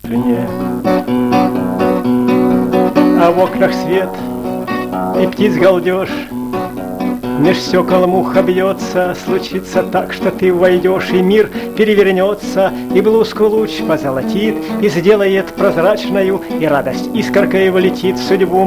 Жене. А в окнах свет и птиц галдеж, меж стекол муха бьется, случится так, что ты войдешь, и мир перевернется, и блузку луч позолотит, и сделает прозрачною, и радость искоркой влетит в судьбу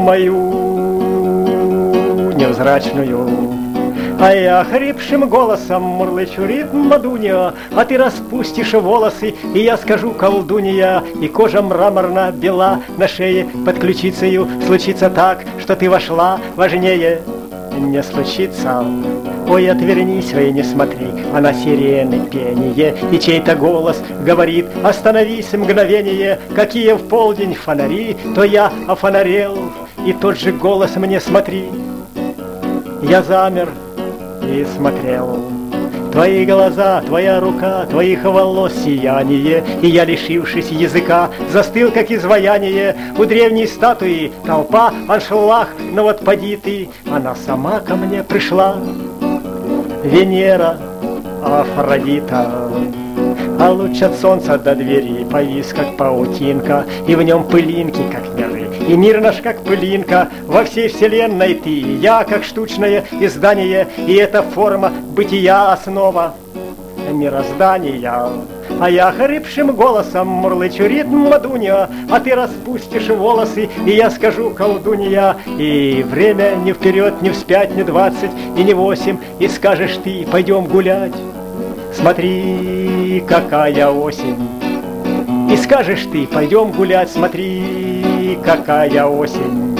мою невзрачную. А я хрипшим голосом мурлычу ритм мадунья, а ты распустишь волосы, и я скажу колдунья, и кожа мраморно бела на шее под ключицею. Случится так, что ты вошла, важнее не случится. Ой, отвернись, ой, не смотри, а на сирены пение, и чей-то голос говорит: остановись мгновение, какие в полдень фонари, то я офонарел, и тот же голос мне: смотри. Я замер и смотрел. Твои глаза, твоя рука, твоих волос сияние, и я, лишившись языка, застыл, как изваяние. У древней статуи толпа, аншлаг, но вот поди ты, она сама ко мне пришла. Венера, Афродита, а луч от солнца до двери повис, как паутинка, и в нем пылинки, как миры, и мир наш, как пылинка. Во всей вселенной ты и я, как штучное издание, и эта форма бытия основа мироздания. А я хрипшим голосом мурлычу ритм мадунья, а ты распустишь волосы, и я скажу колдунья. И время не вперед, не вспять, не 20 и не 8, и скажешь ты: пойдем гулять. Смотри, какая осень. И скажешь ты: пойдем гулять, смотри, какая осень.